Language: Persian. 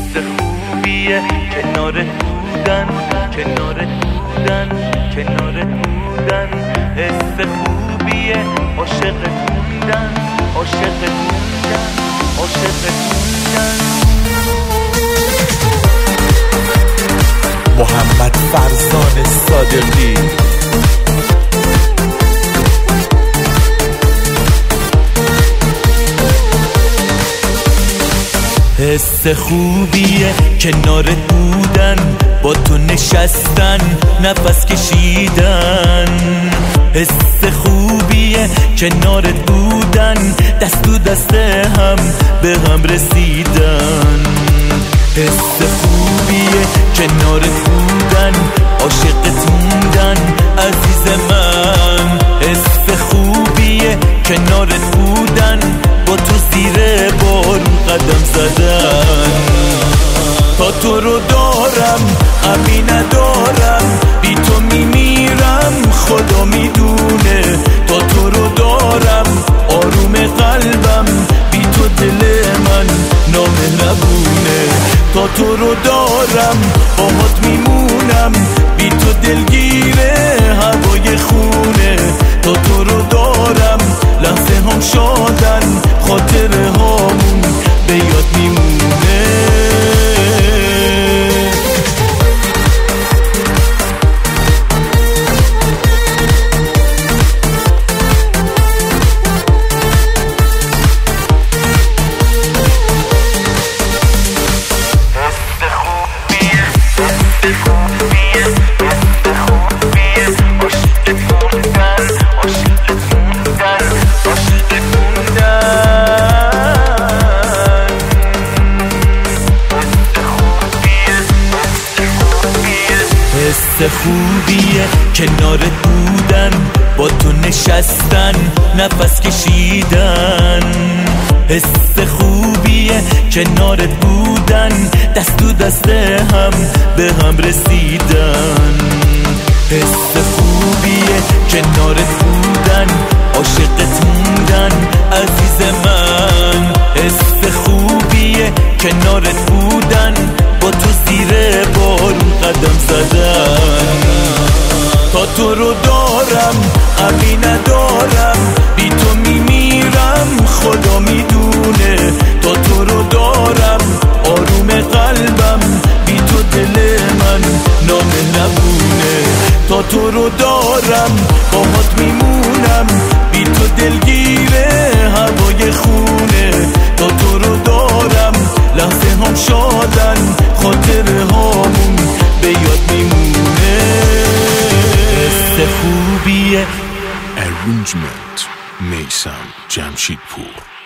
حس خوبیه کنارت بودن، کنارت بودن، کنارت بودن. حس خوبیه عاشقت موندن، عاشقت موندن، عاشقت موندن. محمد فرزان صادقی. حس خوبیه کنارت بودن، با تو نشستن، نفس کشیدن. حس خوبیه کنارت بودن، دست تو دست هم به هم رسیدن. حس خوبیه کنارت بودن، عاشقت موندن عزیز من. حس خوبیه کنارت بودن، با تو زیر بارون قدم زدن. تا تو رو دارم غمی ندارم، بی تو میمیرم خدا میدونه. تا تو رو دارم آروم قلبم، بی تو دل من نامهربونه. تا تو رو دارم باهات میمونم، بی تو دلگیره هوای خونه. تا تو رو دارم لحظه هم شادن، خاطره هامون به یاد میمونه. حس خوبیه کنارت بودن، با تو نشستن، نفس کشیدن. حس خوبیه کنارت بودن، دست تو دست هم به هم رسیدن. حس خوبیه کنارت بودن، عاشقت موندن عزیز من. حس خوبیه کنارت بودن، با تو زیر بارون قدم زدن. تا تو رو دارم غمی ندارم، بی تو میمیرم خدا میدونه. تا تو رو دارم آروم قلبم، بی تو دل من نامهربونه. تا تو رو دارم باهات میمونم، بی تو دلگیره هوای خونه. تا تو رو دارم لحظه هم شادن، خاطره هامون به یاد میمونه. حس خوبیه. Arrangement میثم جمشیدپور.